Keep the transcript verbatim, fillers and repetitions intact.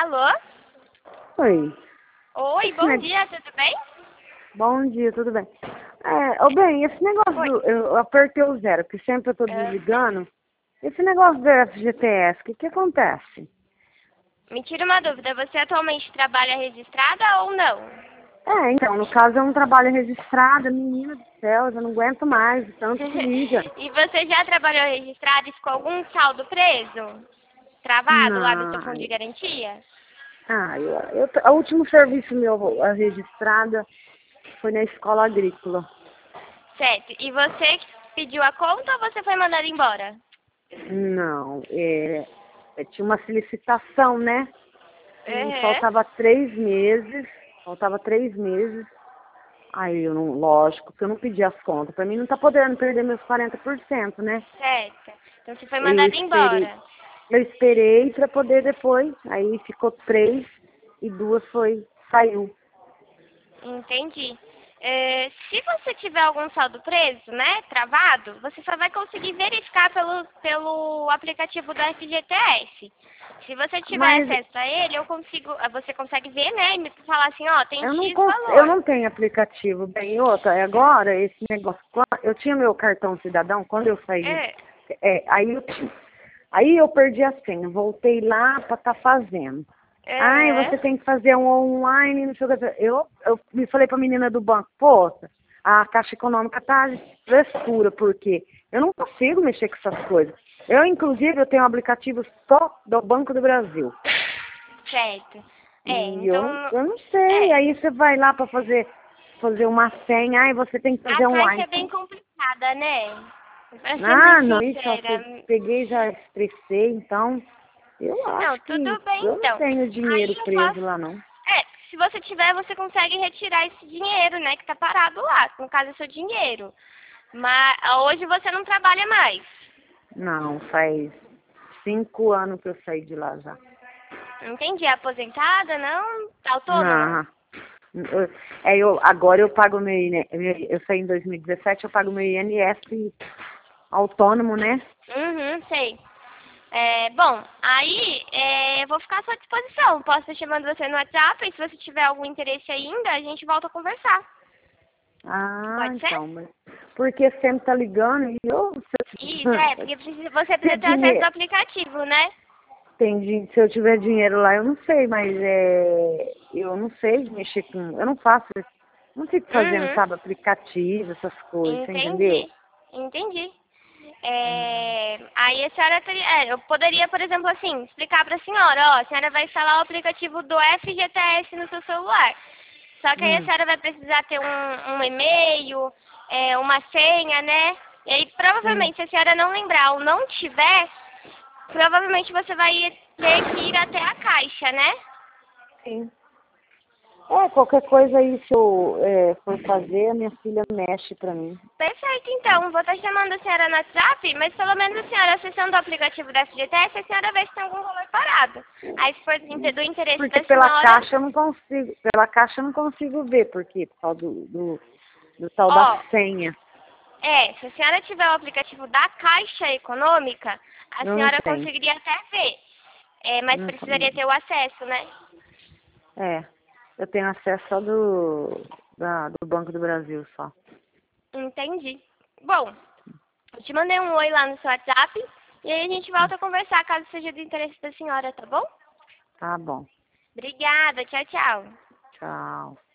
Alô? Oi. Oi, Esse bom neg- dia, tudo bem? Bom dia, tudo bem? É, ô bem, esse negócio Oi. do, eu apertei o zero, que sempre eu tô Ah, desligando. Esse negócio do F G T S, o que que acontece? me tira uma dúvida, você atualmente trabalha registrada ou não? É, então, no caso é um trabalho registrado, menina do céu, eu já não aguento mais, de tanto que liga. E você já trabalhou registrado e ficou algum saldo preso? Travado lá do seu fundo Não. de garantia? Ah, eu, eu, o último serviço meu a registrada foi na escola agrícola. Certo. E você que pediu a conta ou você foi mandado embora? Não, é, é, tinha uma solicitação, né? E Uhum. faltava três meses, faltava três meses. Aí eu não, lógico que eu não pedi as contas. Pra mim não tá podendo perder meus quarenta por cento, né? Certo. Então você foi Eu mandado esperei, embora. eu esperei pra poder depois. Aí ficou três e duas foi, saiu. Entendi. É, se você tiver algum saldo preso, né, travado, você só vai conseguir verificar pelo, pelo aplicativo do F G T S. Se você tiver Mas acesso a ele, eu consigo, você consegue ver, né, e me falar assim, ó, tem eu não, X cons- eu valor. não tenho aplicativo. Bem, outra, é agora esse negócio. quan- Eu tinha meu cartão cidadão quando eu saí. É, É, aí eu tinha. Aí eu perdi a senha, voltei lá para estar fazendo. Ai, é, você tem que fazer um online, não sei o que. Eu, eu me falei para a menina do banco, poxa, a Caixa Econômica tá de frescura, porque eu não consigo mexer com essas coisas. Eu, inclusive, eu tenho um aplicativo só do Banco do Brasil. certo. É, E eu, então, eu não sei. é, Aí você vai lá para fazer, fazer uma senha, ai, você tem que a fazer caixa online. é bem complicada, né? Pra ser Ah, muito não, isso eu sincera. peguei, já estressei, então. Eu Não, acho que tudo bem eu não então. tenho dinheiro Aí eu preso posso. lá, não. É, se você tiver, você consegue retirar esse dinheiro, né, que tá parado lá. No caso, é seu dinheiro. Mas hoje você não trabalha mais. Não, faz cinco anos que eu saí de lá já. Entendi. É aposentada, não? Tá autônoma? Não. Eu, é, eu, agora eu pago meu, I N S, eu saí em dois mil e dezessete, eu pago meu I N S autônomo, né? Uhum, sei. É, bom, aí é, eu vou ficar à sua disposição. Posso estar chamando você no WhatsApp e se você tiver algum interesse ainda, a gente volta a conversar. Ah, Pode ser? então, mas porque sempre tá ligando e eu, Isso, é, porque precisa- você ter precisa ter acesso ao dinheiro, aplicativo, né? tem, din- se eu tiver dinheiro lá, eu não sei, mas é, eu não sei mexer com, eu não faço, não fico fazendo, Uhum. sabe, aplicativo, essas coisas, você entendeu? Entendi, entendi. É, aí a senhora teria, é, eu poderia, por exemplo, assim, explicar para a senhora, ó, a senhora vai instalar o aplicativo do F G T S no seu celular. Só que aí a Hum, senhora vai precisar ter um, um e-mail, é, uma senha, né? E aí sim, provavelmente se a senhora não lembrar ou não tiver, provavelmente você vai ter que ir até a caixa, né? sim. É, qualquer coisa aí, se eu é, for fazer, a minha filha mexe pra mim. Perfeito, então. Vou estar chamando a senhora no WhatsApp, mas pelo menos a senhora acessando o aplicativo da F G T S, a senhora vê se tem algum valor parado. Aí, se for do inte- do interesse Porque da pela senhora, caixa eu não consigo, pela caixa eu não consigo ver, porque por causa do, do, do tal da ó, senha. é, se a senhora tiver o aplicativo da Caixa Econômica, a Eu não senhora tenho. conseguiria até ver. É, mas Não, precisaria ter o acesso, né? é, eu tenho acesso só do, da, do Banco do Brasil só. Entendi. Bom, eu te mandei um oi lá no seu WhatsApp e aí a gente volta a conversar caso seja do interesse da senhora, tá bom? Tá bom. Obrigada, tchau, tchau. Tchau.